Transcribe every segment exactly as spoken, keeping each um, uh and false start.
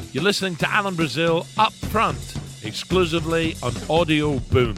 You're listening to Alan Brazil Up Front, exclusively on Audio Boom.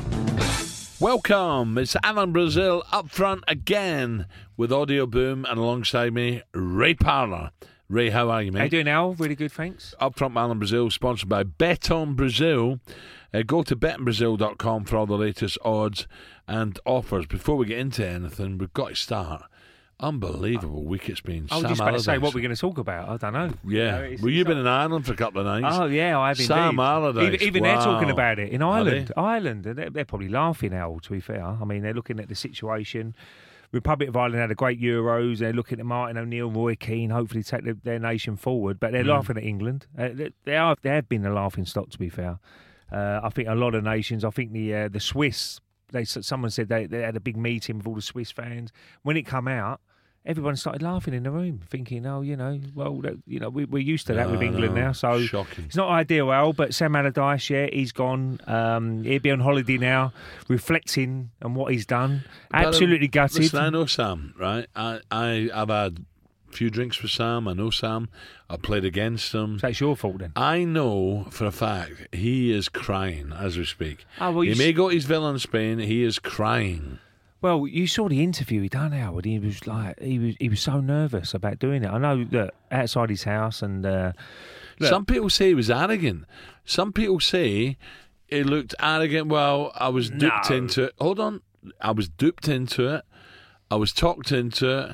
Welcome, it's Alan Brazil Up Front again with Audio Boom, and alongside me, Ray Parlour. Ray, how are you, mate? How you doing, Al? Really good, thanks. Up Front with Alan Brazil, sponsored by Bet on Brazil. Uh, go to bet on brazil dot com for all the latest odds and offers. Before we get into anything, we've got to start. Unbelievable week it's been. I was Sam just about Allardyce. to say what we're going to talk about. I don't know. Yeah. You know, well, you've been in Ireland for a couple of nights. Oh, yeah, I have Sam indeed. Allardyce. Even, even wow. they're talking about it in Ireland. they? Ireland, and they're, they're probably laughing, Al, to be fair. I mean, they're looking at the situation. Republic of Ireland had a great Euros. They're looking at Martin O'Neill, Roy Keane, hopefully take the, their nation forward. But they're mm. laughing at England. Uh, they, they, are, they have been a laughing stock, to be fair. Uh, I think a lot of nations, I think the uh, the Swiss, they someone said they, they had a big meeting with all the Swiss fans. When it come out, everyone started laughing in the room, thinking, oh, you know, well, that, you know, we, we're used to that no, with England no. now. So Shocking. It's not ideal, Al, but Sam Allardyce, yeah, he's gone. Um, he'll be on holiday now, reflecting on what he's done. Absolutely but, um, gutted. Listen, I know Sam, right? I, I, I've had a few drinks with Sam. I know Sam. I played against him. So it's your fault then? I know for a fact he is crying as we speak. Oh, well, he you may s- go to his villa in Spain. He is crying. Well, you saw the interview he done, Howard. He was like, he was, he was so nervous about doing it. I know that outside his house, and uh, look, some people say he was arrogant. Some people say he looked arrogant. Well, I was duped No. into it. Hold on, I was duped into it. I was talked into it.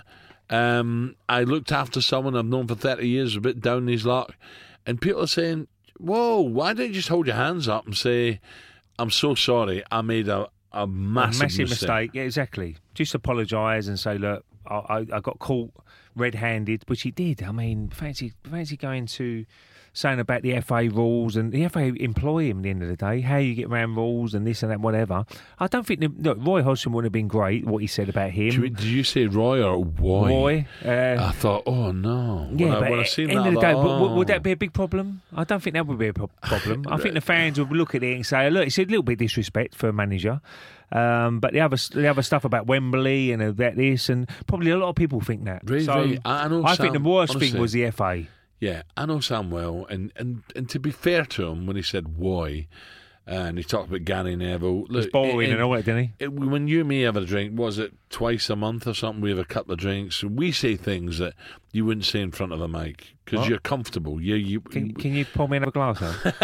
Um, I looked after someone I've known for thirty years, a bit down his luck, and people are saying, "Whoa, why don't you just hold your hands up and say, I'm so sorry, I made a." A massive, a massive mistake. mistake. Yeah, exactly. Just apologise and say, look, I, I, I got caught red-handed, which he did. I mean, fancy, fancy going to saying about the F A rules, and the F A employ him at the end of the day, how you get around rules and this and that, whatever. I don't think, the, look, Roy Hodgson would have been great, what he said about him. Did you, did you say Roy or Roy? Roy. Uh, I thought, oh no. Yeah, when I, but when I at seen the end that, of the I day, thought, would, would oh. that be a big problem? I don't think that would be a pro- problem. I think the fans would look at it and say, look, it's a little bit disrespect for a manager. Um, but the other the other stuff about Wembley and about this, and probably a lot of people think that. Really, so really, I know I Sam, think the worst honestly, thing was the F A. Yeah, I know Sam well, and, and, and to be fair to him, when he said why, and he talked about Gary Neville, It was look, boring it- and all that, didn't he? it, when you and me have a drink, was it twice a month or something? We have a couple of drinks. We say things that you wouldn't say in front of a mic because What? you're comfortable. You, you, Can, can you pour me another glass out? do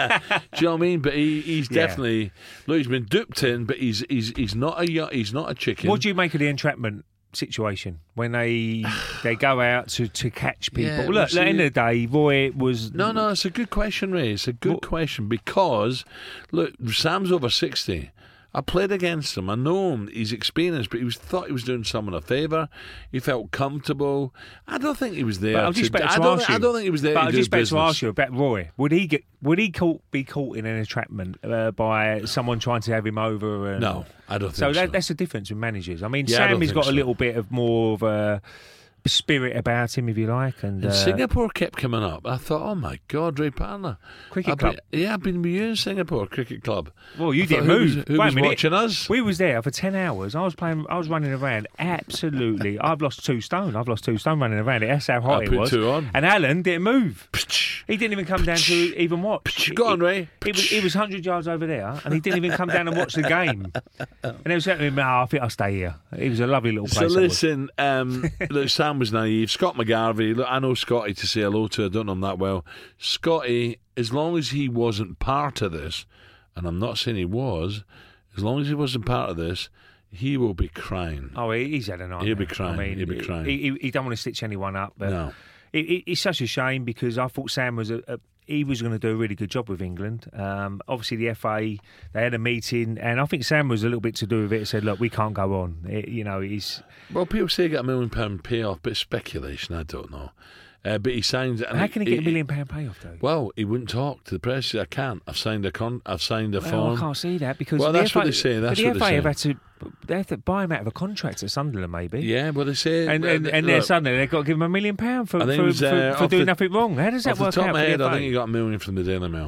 you know what I mean? But he, he's Yeah. definitely look. He's been duped in, but he's he's he's not a yo- he's not a chicken. What do you make of the entrapment situation when they they go out to, to catch people? Yeah, Look, well, at the end of the day, Roy was No, no, it's a good question, Ray. It's a good Well- question because, look, Sam's over sixty. I played against him. I know him. He's experienced, but he was thought he was doing someone a favour. He felt comfortable. I don't think he was there. But I'm just to, about to I, don't, ask think- you. I don't think he was there But to I'm do just about business. to ask you about Roy. Would he get? Would he caught, be caught in an entrapment uh, by someone trying to have him over? And, No, I don't think So, so. that, that's the difference with managers. I mean, Yeah, I don't Sam has think got so. a little bit of more of a spirit about him, if you like. And, And uh, Singapore kept coming up. I thought, oh my God, Ray Parlour. Cricket I've club. been- yeah, I've been with you in Singapore Cricket Club. Well, you I didn't thought, who move. was- Who Wait was a minute. watching us? We was there for ten hours. I was playing. I was running around. Absolutely, I've lost two stone. I've lost two stone running around it. That's how hot I it put was. two on. And Alan didn't move. He didn't even come down to even watch. Go on, Ray. He was, he was one hundred yards over there, and he didn't even come down and watch the game. And it was saying, "No, I think I'll stay here." It was a lovely little place. So that was. listen, um, look, Sam was naive. Scott McGarvey, look, I know Scotty to say hello to. I don't know him that well. Scotty, as long as he wasn't part of this, and I'm not saying he was, as long as he wasn't part of this, he will be crying. Oh, he- he's had a nightmare. He'll be crying. I mean, He'll be crying. He, he, he don't want to stitch anyone up. But No. it, it, it's such a shame because I thought Sam was a, a he was going to do a really good job with England. Um, obviously, the F A, they had a meeting, and I think Sam was a little bit to do with it. Said, "Look, we can't go on." It, you know, he's Well, people say he got a million pound payoff, but it's speculation. I don't know. Uh, but he signed. and how can he get a he- million pound payoff though? Well, he wouldn't talk to the press. He said, I can't. I've signed a con. I've signed a Well, form. I can't see that because Well, the that's F A, what they say, that's but the what F A they have say. had to they have to buy him out of a contract at Sunderland, maybe. Yeah, well, they say. And well, and, they- and then look, suddenly they've got to give him a million pound for I think for, it was, for, uh, for off doing the- nothing wrong. How does that off the work top out? of my for head, the I F A? think he got a million from the Daily Mail.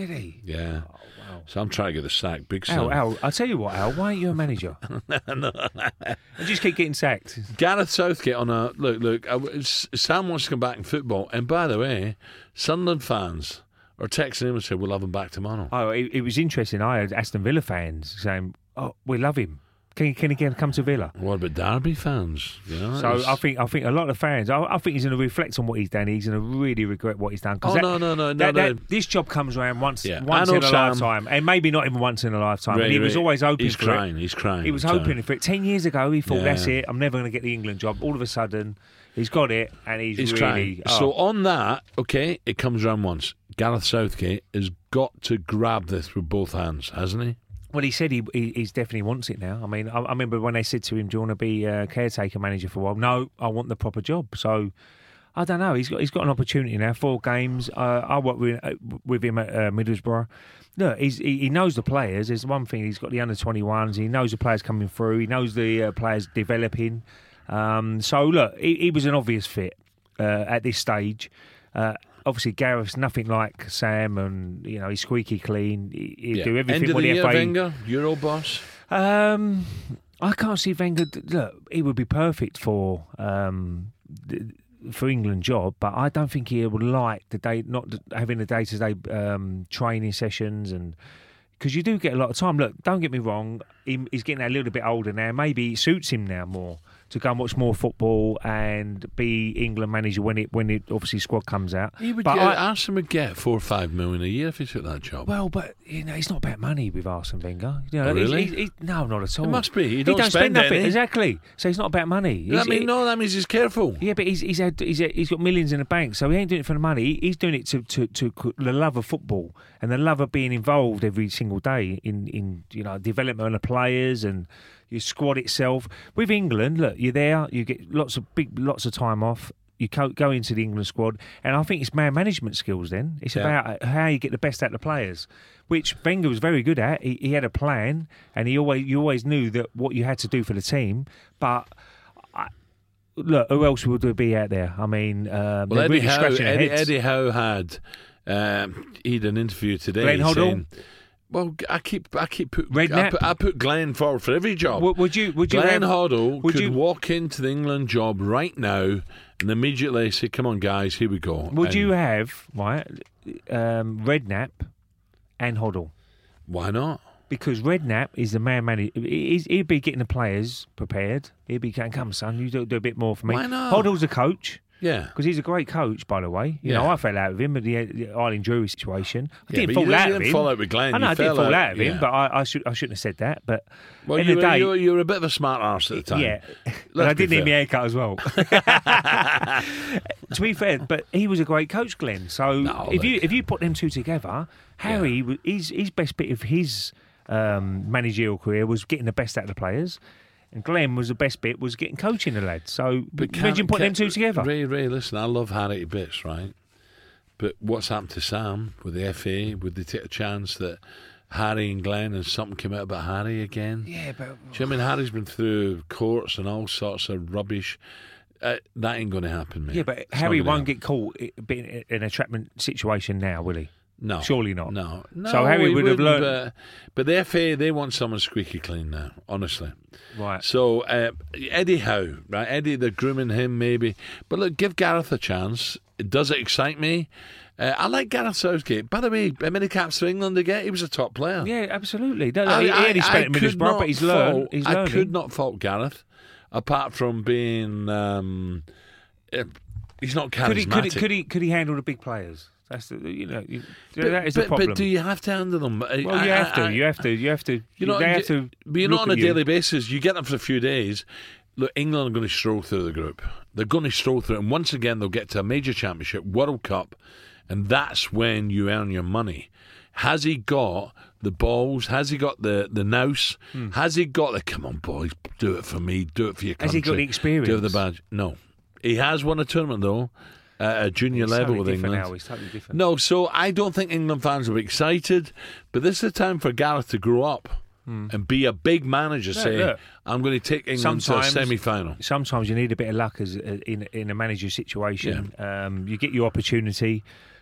Did he? Yeah. Oh, wow. So I'm trying to get the sack. Big Al, son. Al, I'll tell you what, Al, why aren't you a manager? no. I just keep getting sacked. Gareth Southgate on a look. Look, I, Sam wants to come back in football, and by the way, Sunderland fans are texting him and saying we'll have him back tomorrow. Oh, it, it was interesting. I had Aston Villa fans saying, "Oh, we love him. Can he, can he get- come to Villa?" What about Derby fans? You know, So it's- I think I think a lot of fans. I, I think he's going to reflect on what he's done. He's going to really regret what he's done. 'Cause Oh, that, no, no, no, no, that, no. that- this job comes around once, Yeah, once I know in a Sam. lifetime, and maybe not even once in a lifetime. Ray, and he was Ray, always hoping He's for crying. it. He's crying. He was Sorry. hoping for it. Ten years ago, he thought, Yeah. "That's it. I'm never going to get the England job." All of a sudden, he's got it, and he's, He's really. trying. oh. So on that, okay, it comes around once. Gareth Southgate has got to grab this with both hands, hasn't he? Well, he said he, he he's definitely wants it now. I mean, I, I remember when they said to him, "Do you want to be a caretaker manager for a while?" No, I want the proper job. So I don't know. He's got he's got an opportunity now. Four games. Uh, I worked with uh, with him at uh, Middlesbrough. Look, he's, he he knows the players. There's one thing. He's got the under twenty-ones. He knows the players coming through. He knows the uh, players developing. Um, so look, he, he was an obvious fit uh, at this stage. Uh, Obviously, Gareth's nothing like Sam, and you know he's squeaky clean. He, he'd Yeah. do everything End of with the the year, F A. Wenger, Euro boss. Um, I can't see Wenger. Look, he would be perfect for um, th- for England job, but I don't think he would like the day not having the day to day um training sessions, and because you do get a lot of time. Look, don't get me wrong, he, he's getting a little bit older now. Maybe it suits him now more to go and watch more football and be England manager when it when it obviously squad comes out. He would But get, I- Arsenal would get four or five million a year if he took that job. Well, but you know, it's not about money with Arsene Wenger. You know, Oh, really? he's- he's- he's- no, not at all. It must be. He He don't, don't spend spend nothing. any. Exactly. So it's not about money. Does that He's- mean he- no? That means he's careful. Yeah, but he's he's had he's, he's got millions in the bank, so he ain't doing it for the money. He's doing it to, to, to the love of football and the love of being involved every single day in, in you know development of players and your squad itself. With England, look, you're there, you get lots of big lots of time off. You co- go into the England squad, and I think it's man management skills. Then it's Yeah. about how you get the best out of the players, which Wenger was very good at. He, he had a plan, and he always you always knew that what you had to do for the team, but. Look, who else would there be out there? I mean, um, Well, they're Eddie really Howe, scratching their Eddie, heads. Eddie Howe had um, he had an interview today Glenn Hoddle? saying, "Well, I keep I keep put I Redknapp? put, I put Glenn forward for every job. Would, would you? Would you? Glenn have- Hoddle would could you- walk into the England job right now and immediately say, "Come on, guys, here we go." Would And you have right? Um, Redknapp and Hoddle, Why not? because Redknapp is the man. Man, he's, he'd be getting the players prepared. He'd be going, "Come, son, you do, do a bit more for me." Why not? Hoddle's a coach. Yeah. Because he's a great coach, by the way. You Yeah. know, I fell out with him at the, the Island Drury situation. I Yeah, didn't but fall you out didn't of him. fall out with Glenn. I know you I didn't fell fall out of him, yeah. but I, I, should, I shouldn't have said that. But well, in you, the were, day, you, were, you were a bit of a smart arse at the time. yeah, and Let's I be didn't need my fair. haircut as well. To be fair, but he was a great coach, Glenn. So No, if you look. if you put them two together, Harry, w his his best bit of his um, managerial career was getting the best out of the players, and Glenn was the best bit was getting coaching the lads. So But imagine can't- putting them two can't- together. Ray, Ray, listen, I love Harry to bits, right? But what's happened to Sam with the F A? Would they take a chance that Harry and Glenn and something came out about Harry again? Yeah, but Do you know what I mean? Harry's been through courts and all sorts of rubbish. Uh, that ain't going to happen, mate. yeah, but It's Harry not gonna won't get caught i- being in an entrapment situation now, will he? No. Surely not. No. no So Harry he would have wouldn't, learned- But, but the F A, they want someone squeaky clean now, honestly. Right. So, uh, Eddie Howe, right? Eddie, they're grooming him maybe. But look, give Gareth a chance. Does it excite me? Uh, I like Gareth Southgate. By the way, how many caps for England they get? He was a top player. Yeah, absolutely. No, I, he, he I- only I spent it could Middlesbrough, not but he's learned. fault- He's I learning. could not fault Gareth, apart from being um, uh, he's not charismatic. Could he, could, he, could he could he handle the big players? That's the you know you, But, that is but, the problem. but do you have to handle them? well, you have to. You have to. You have to. You know, they you- have to. But you're look not on a at you. daily basis. You get them for a few days. Look, England are going to stroll through the group. They're going to stroll through it. And once again, they'll get to a major championship, World Cup, and that's when you earn your money. Has he got the balls? Has he got the, the nous? Hmm. Has he got the, come on, boys, do it for me, do it for your Has country. he got the experience? Do it for the badge. No. He has won a tournament, though, at a junior He's level totally with different England. now. He's totally different. No, so I don't think England fans will be excited, but this is the time for Gareth to grow up and be a big manager. Look, Say, look. I'm going to take England Sometimes- to a semi-final. Sometimes you need a bit of luck as in in a manager situation. Um, you get your opportunity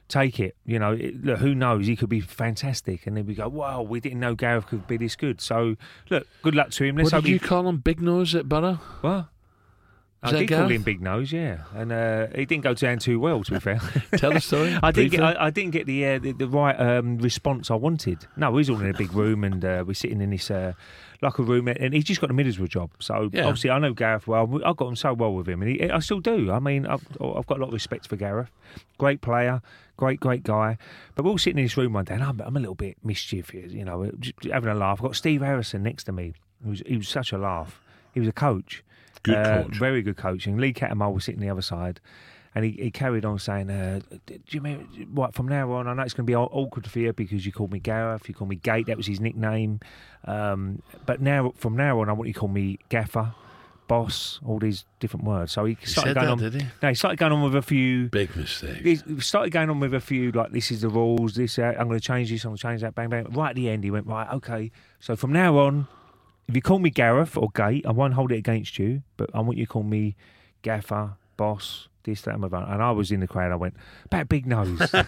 take it. You know, it, look, who knows? He could be fantastic, and then we go, "Wow, we didn't know Gareth could be this good." So, look, good luck to him. Let's what hope did you he... call him? Big Nose at Borough? What? Was I that did Gareth? call him Big Nose, yeah, and uh, he didn't go down too well. To be fair, Tell the story. I didn't get. briefly. I, I didn't get the, uh, the the right um, response I wanted. No, he's all in a big room, and uh, we're sitting in this uh, locker room, and he's just got a Middlesbrough job. So Yeah. obviously, I know Gareth well. I got on so well with him, and he, I still do. I mean, I've, I've got a lot of respect for Gareth. Great player, great, great guy. But we're all sitting in this room one day, and I'm, I'm a little bit mischievous, you know, just having a laugh. I've got Steve Harrison next to me. He was, he was such a laugh. He was a coach. Good Uh, coach. very good coaching. Lee Cattermole was sitting the other side, and he, he carried on saying, uh, "Do you mean what? From now on, I know it's going to be aw- awkward for you because you called me Gareth, you called me Gate. That was his nickname. Um, but now, from now on, I want you to call me Gaffer, Boss, all these different words." So he He started said going that, on. did he? No, he started going on with a few. Big mistake. He started going on with a few, like, this is the rules, this, uh, I'm going to change this, I'm going to change that, bang, bang. Right at the end, he went, right, okay, so from now on, if you call me Gareth or Gate, I won't hold it against you, but I want you to call me Gaffer, Boss, this, that, and the other. And I was in the crowd, I went, about Big Nose. So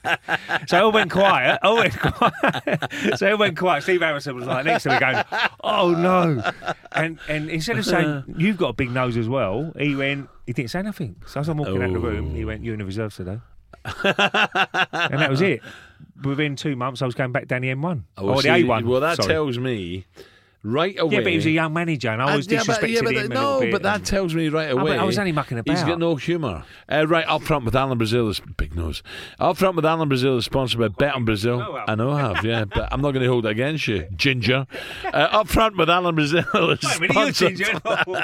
I all went quiet, I went quiet. So it went quiet. Steve Harrison was like next to me going, oh no. And and instead of saying, you've got a big nose as well, he went, he didn't say nothing. So as I'm walking out the room, he went, you're in the reserves today. And that was it. Within two months, I was going back down the M one. Oh, or the see, A one. Well, that sorry. tells me right away. Yeah, but he was a young manager, and I was Uh, yeah, but- disrespecting yeah, but him a no, little bit. but that tells me right Oh, away. but I was only mucking about. He's got no humour. Uh, right, up front with Alan Brazil is big nose. Up front with Alan Brazil is sponsored by Bet on Brazil. know, Al. I know I have, yeah, but I'm not going to hold it against you, Ginger. Uh, up front with Alan Brazil is Wait a minute, you sponsored ginger.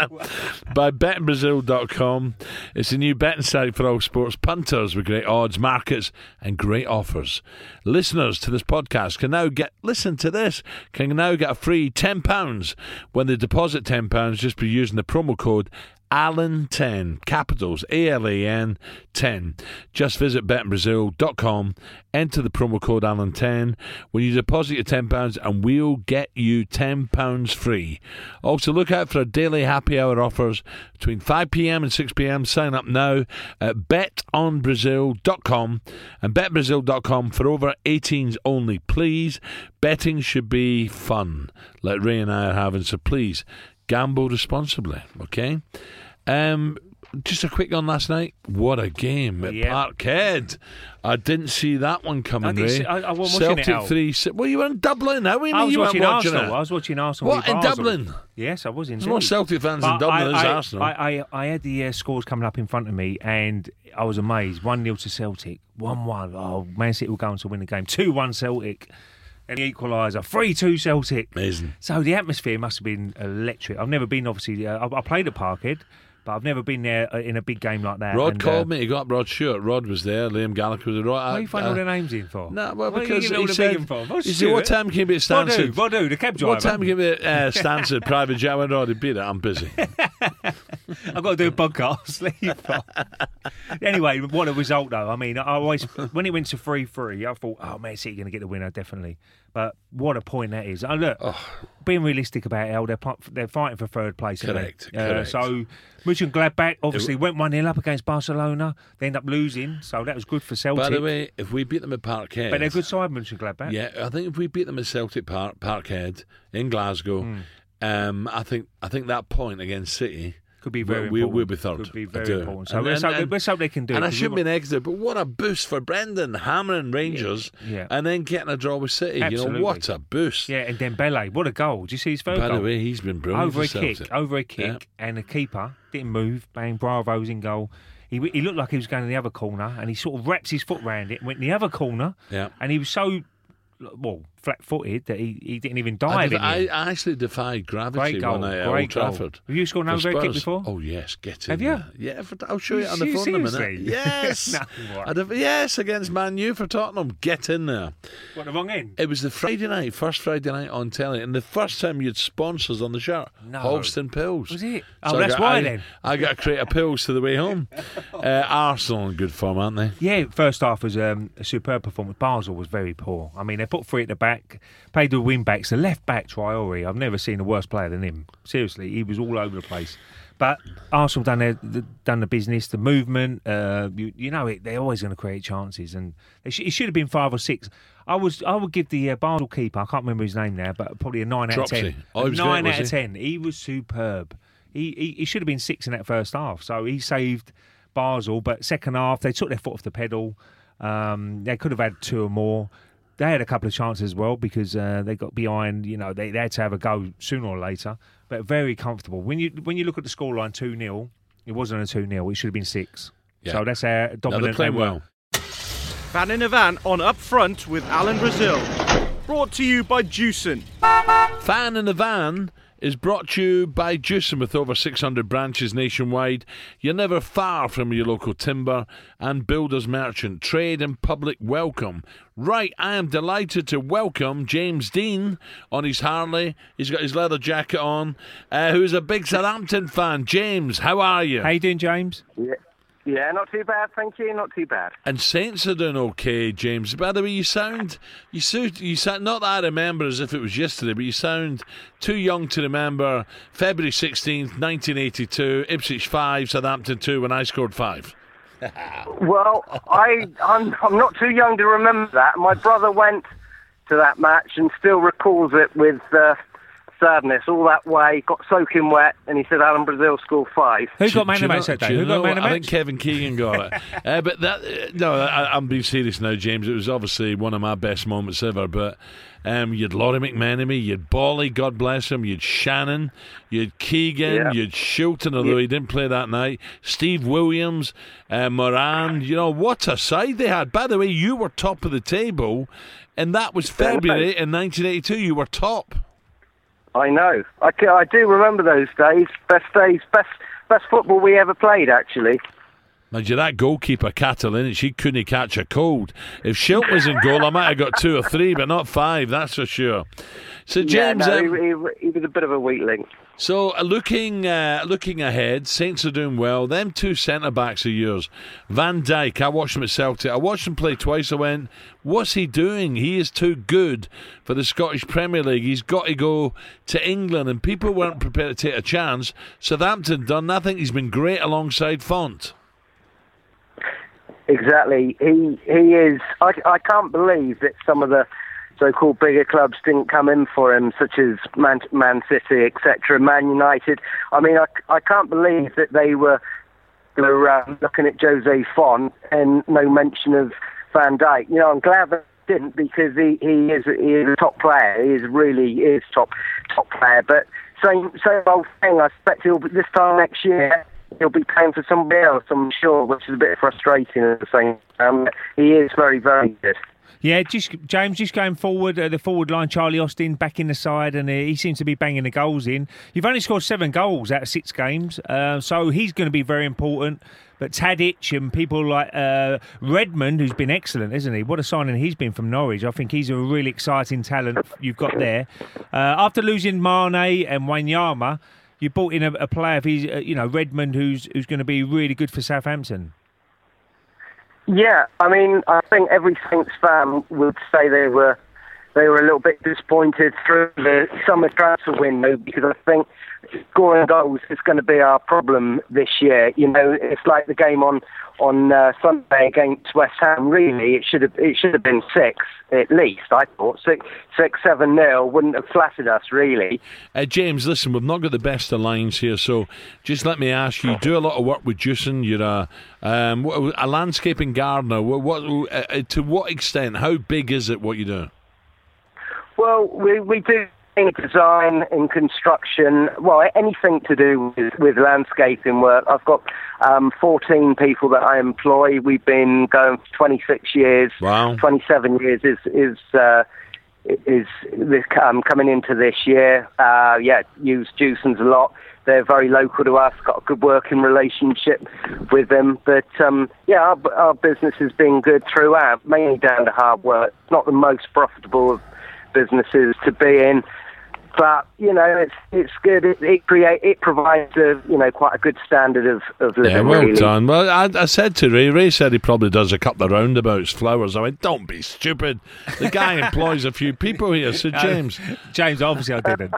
by betting brazil dot com. It's a new betting site for all sports punters with great odds, markets, and great offers. Listeners to this podcast can now get, listen to this, can now get a free ten pounds when they deposit ten pounds just by using the promo code Alan ten, capitals A L A N ten. Just visit betting brazil dot com, enter the promo code Alan ten when you deposit your ten pounds, and we'll get you ten pounds free. Also, look out for our daily happy hour offers between five p.m. and six p.m. Sign up now at bet on brazil dot com and bet brazil dot com for over eighteens only. Please, betting should be fun, like Ray and I are having, so please, gamble responsibly, okay? Um, just a quick one last night. What a game at Yeah. Parkhead. I didn't see that one coming, I didn't Ray. see- I- I wasn't watching it, Celtic Al. three. si- Well, you were in Dublin. How do you I mean was you weren't watching watching Arsenal. it? I was watching Arsenal. What, v in Basel. Dublin? Yes, I was in. There's more Celtic fans in But Dublin I, than there's I, Arsenal. I, I, I had the uh, scores coming up in front of me, and I was amazed. one nil to Celtic, one one. Oh, Man City were going to win the game. two one Celtic, and the equaliser. three two Celtic. Amazing. So the atmosphere must have been electric. I've never been, obviously, uh, I, I played at Parkhead, but I've never been there uh, in a big game like that. Rod and, called uh, me. He got Rod Stewart. Rod was there. Liam Gallagher was there. Rod, Why are you finding all their names in for? No, well, What are you because giving all he the said, big info? What's he said, what Stewart? time can you be at What do? Stansted? What do? The cab driver. What time can you be at uh, Stansted private jet? I went, Rod, beat it. I'm busy. I've got to do a podcast. Leave off. Anyway, what a result, though. I mean, I always, when it went to three three, I thought, oh, Man City going to get the winner, definitely. But what a point that is. Oh, look, being realistic about it, they're, pu- they're fighting for third place. aren't they? Correct, Uh, correct. So, Mönchengladbach obviously went one nil up against Barcelona. They end up losing, so that was good for Celtic. By the way, if we beat them at Parkhead... But they're a good side, Mönchengladbach. Yeah, I think if we beat them at Celtic Park, Parkhead in Glasgow, Hmm. um, I think I think that point against City... Could be very we, important. We'll be third. Could be I very do. important. So And- let's, and- hope, and- let's hope they can do And it. I 'cause shouldn't we be negative, but what a boost for Brendan, hammering Rangers, Yeah. and then getting a draw with City. Absolutely. You know, what a boost. Yeah, and Dembele, what a goal. Did you see his first By goal? the way, he's been brilliant over a for Celtic. kick, over a kick, Yeah. and the keeper didn't move. Bang, Bravo's in goal. He he looked like he was going to the other corner, and he sort of wraps his foot round it, and went in the other corner, Yeah. and he was so well flat-footed that he, he didn't even I, dive def- in. I, it. I actually defied gravity Great goal, one night at great Old goal. Trafford. Have you scored an for over kick Spurs. before? Oh, yes, get in Have you? there. Yeah, for, I'll show you on the Se- phone in a minute. seriously? Yes. No, what? I'd have- yes, against Man U for Tottenham. Get in there. What, the wrong end? It was the Friday night, first Friday night on telly, and the first time you had sponsors on the shirt. No. Holston Pills. Was it? So Oh, I that's got- why I, then. I got a crate of pills to the way home. Uh, Arsenal in good form, aren't they? Yeah, first half was um, a superb performance. Basel was very poor. I mean, they put three at the back, played the wing backs. The left back, Traore, I've never seen a worse player than him. Seriously, he was all over the place. But Arsenal done their done the business, the movement. Uh, you, you know it. They're always going to create chances, and it, sh- it should have been five or six. I was I would give the uh, Basel keeper. I can't remember his name now, but probably a nine out of ten. Oh, a nine great, out of ten. He was superb. He, he he should have been six in that first half. So he saved Basel, but second half they took their foot off the pedal. Um, they could have had two or more. They had a couple of chances as well because uh, they got behind. You know, they, they had to have a go sooner or later. But very comfortable. When you when you look at the scoreline, two nil, it wasn't a two nil. It should have been six. Yeah. So that's how dominant no, they're playing they were. well. Fan in a Van on Up Front with Alan Brazil. Brought to you by Juicen. Fan in a Van is brought to you by Juicen. With over six hundred branches nationwide, you're never far from your local timber and builders merchant. Trade and public welcome. Right, I am delighted to welcome James Dean on his Harley. He's got his leather jacket on, uh, who's a big Southampton fan. James, how are you? How you doing, James? Yeah. Yeah, not too bad, thank you. Not too bad. And Saints are doing okay, James. By the way, you sound, you sound, you sound. Not that I remember as if it was yesterday, but you sound too young to remember February sixteenth, nineteen eighty-two, Ipswich five, Southampton two, when I scored five. Well, I, I'm, I'm not too young to remember that. My brother went to that match and still recalls it with uh, sadness. All that way, got soaking wet, and he said Alan Brazil scored five. Who got man of the match that day? Who got man of the match? I think Kevin Keegan got it. uh, but that, uh, no, I, I'm being serious now, James. It was obviously one of my best moments ever. But um, you'd Laurie McMenemy, you'd Bolly, God bless him, you'd Shannon, you'd Keegan, yeah. you'd Shilton, although yeah. he didn't play that night. Steve Williams, uh, Moran. You know what a side they had. By the way, you were top of the table, and that was February in nineteen eighty-two. You were top. I know. I, I do remember those days. Best days, best best football we ever played, actually. Mind you, that goalkeeper, Catalin, she couldn't catch a cold. If Schilt was in goal, I might have got two or three, but not five, that's for sure. So, James... Yeah, no, um, he, he, he was a bit of a weakling. So, uh, looking uh, looking ahead, Saints are doing well. Them two centre-backs of yours. Van Dijk, I watched him at Celtic. I watched him play twice. I went, what's he doing? He is too good for the Scottish Premier League. He's got to go to England, and people weren't prepared to take a chance. Southampton done nothing. He's been great alongside Font. Exactly. He he is... I, I can't believe that some of the so-called bigger clubs didn't come in for him, such as Man, Man City, et cetera, Man United. I mean, I, I can't believe that they were, they were uh, looking at Jose Font and no mention of Van Dijk. You know, I'm glad they didn't, because he, he is he is a top player. He is really is top top player. But same same old thing. I expect he'll be, this time next year he'll be paying for somebody else, I'm sure, which is a bit frustrating at the same time. He is very very good. Yeah, just James, just going forward, uh, the forward line, Charlie Austin back in the side, and uh, he seems to be banging the goals in. You've only scored seven goals out of six games, uh, so he's going to be very important. But Tadic and people like uh, Redmond, who's been excellent, isn't he? What a signing he's been from Norwich. I think he's a really exciting talent you've got there. Uh, after losing Mane and Wanyama, you brought in a, a player, if he's, uh, you know, Redmond, who's who's going to be really good for Southampton. Yeah, I mean, I think every Saints fan would say they were they were a little bit disappointed through the summer transfer window, because I think scoring goals is going to be our problem this year. You know, it's like the game on on uh, Sunday against West Ham. Really, it should have it should have been six at least. I thought six, six, seven nil wouldn't have flattered us really. Uh, James, listen, we've not got the best of lines here, so just let me ask you: you do a lot of work with Juicen. You're a um, a landscaping gardener. What, what uh, to what extent? How big is it? What you do? Well, we we do design and construction, well, anything to do with, with landscaping work. I've got um, fourteen people that I employ. We've been going for twenty-six years. Wow. twenty-seven years is is uh, is this um, coming into this year. Uh, yeah, use Juicens a lot. They're very local to us. Got a good working relationship with them. But um, yeah, our, our business has been good throughout, mainly down to hard work. Not the most profitable of businesses to be in, but you know, it's it's good. It, it create it provides a you know quite a good standard of, of living. Yeah, well really. done. Well, I, I said to Ray, Ray said he probably does a couple of roundabouts, flowers. I went, don't be stupid. The guy employs a few people here. So James, James, obviously I didn't.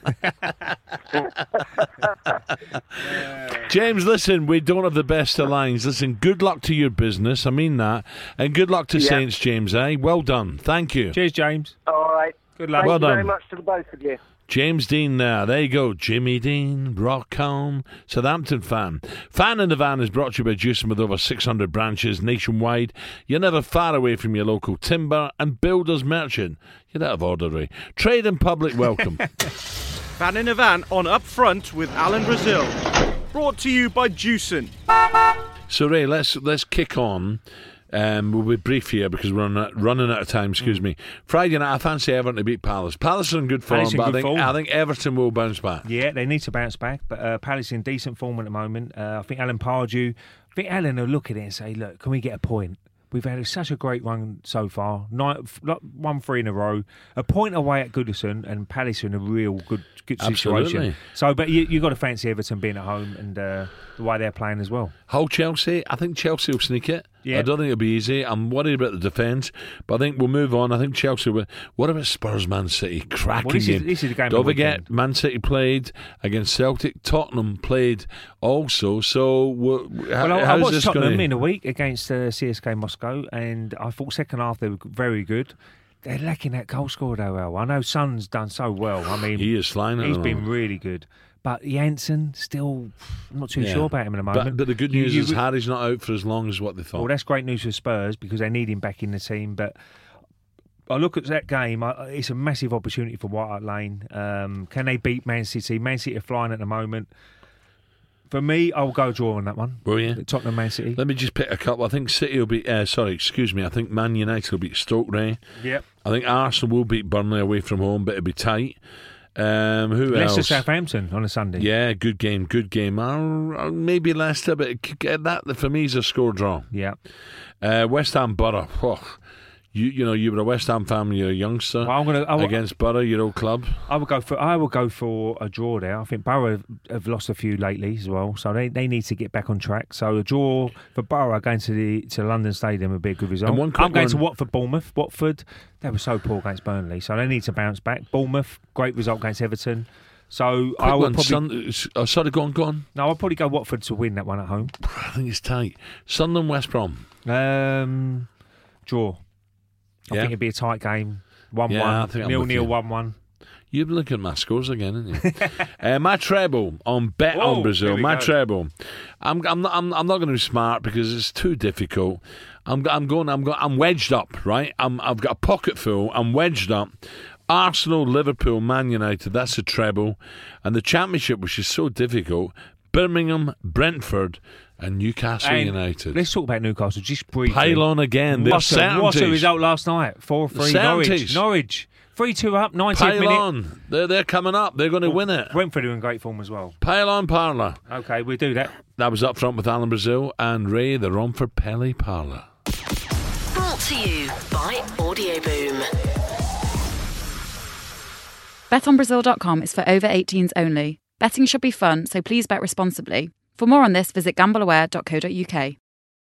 James, listen, we don't have the best of lines. Listen, good luck to your business. I mean that, and good luck to Yeah. Saints, James. Eh? Well done. Thank you. Cheers, James. All right. Good luck. Thank Well you done. very much to the both of you. James Dean there. There you go. Jimmy Dean, Rockcombe, Southampton fan. Fan in the Van is brought to you by Juicing with over six hundred branches nationwide. You're never far away from your local timber and builders merchant. You're out of order, Ray. Trade and public welcome. Van in a Van on Up Front with Alan Brazil. Brought to you by Juicing. So, Ray, let's let's kick on. Um, we'll be brief here because we're running out, running out of time. Excuse me. Friday night, I fancy Everton to beat Palace. Palace are in good form, Palace in but I good think form. I think Everton will bounce back. Yeah, they need to bounce back, but uh, Palace in decent form at the moment. Uh, I think Alan Pardew, I think Alan will look at it and say, look, can we get a point? We've had such a great run so far. Nine, one three in a row. A point away at Goodison, and Palace are in a real good good situation. Absolutely. So, but you you got to fancy Everton being at home and uh, the way they're playing as well. Hull Chelsea, I think Chelsea will sneak it. Yeah. I don't think it'll be easy. I'm worried about the defence, but I think we'll move on. I think Chelsea will. What about Spurs Man City? Cracking Well, this is- game. this is the game of Don't the forget, weekend. Man City played against Celtic. Tottenham played also. So, w- h- Well, I, I how's watched this Tottenham going? in a week against uh, C S K Moscow, and I thought second half they were very good. They're lacking that goal scorer, though, Al. I know Son's done so well. I mean, He is flying at he's the been moment. really good. But Janssen, still, I'm not too Yeah. sure about him at the moment. But, but the good You- news you- is Harry's not out for as long as what they thought. Well, that's great news for Spurs because they need him back in the team. But I look at that game, I, it's a massive opportunity for White Hart Lane. Um, can they beat Man City? Man City are flying at the moment. For me, I'll go draw on that one. Will you? Tottenham, Man City. Let me just pick a couple. I think City will beat. Uh, sorry, excuse me. I think Man United will beat Stoke. Ray. Yep. I think Arsenal will beat Burnley away from home, but it'll be tight. Um, who Leicester, else? Southampton on a Sunday. Yeah, good game, good game. Uh, uh, maybe Leicester, but it could get that for me is a score draw. Yeah. Uh, West Ham Borough. Oh, you you know you were a West Ham fan when you were a youngster. Well, I'm gonna. I will, against Borough, your old club. I will go for. I will go for a draw there. I think Borough have, have lost a few lately as well, so they, they need to get back on track. So a draw for Borough going to the to London Stadium would be a good result. And one quick I'm going to one- Watford, Bournemouth. Watford, they were so poor against Burnley, so they need to bounce back. Bournemouth, great result against Everton. So Quick I will one, probably. Sun, oh, sorry, go on, go on. No, I'll probably go Watford to win that one at home. I think it's tight. Sunderland, West Brom. Um, draw. I Yeah. think it'd be a tight game. One Yeah, I one, think I'm nil with nil, you. one one. You've been looking at my scores again, haven't you? uh, my treble on Bet Whoa, on Brazil. here we My go. treble. I'm, I'm not. I'm, I'm not going to be smart because it's too difficult. I'm. I'm going. I'm going. I'm wedged up. Right. I'm. I've got a pocket full. I'm wedged up. Arsenal, Liverpool, Man United. That's a treble, and the Championship, which is so difficult. Birmingham, Brentford, and Newcastle And United. Let's talk about Newcastle just briefly. Pylon again. They're What a, what a certainties. result last night. four three Norwich. Certainties. Norwich. three two up, ninetieth minute. Pylon. They're they're coming up. They're going to win it. Brentford are in great form as well. Pylon Parlour. Okay, we'll do that. That was Up Front with Alan Brazil and Ray, the Romford Pelly Parlour. Brought to you by Audioboom. bet on brazil dot com is for over eighteens only. Betting should be fun, so please bet responsibly. For more on this, visit gamble aware dot co dot uk.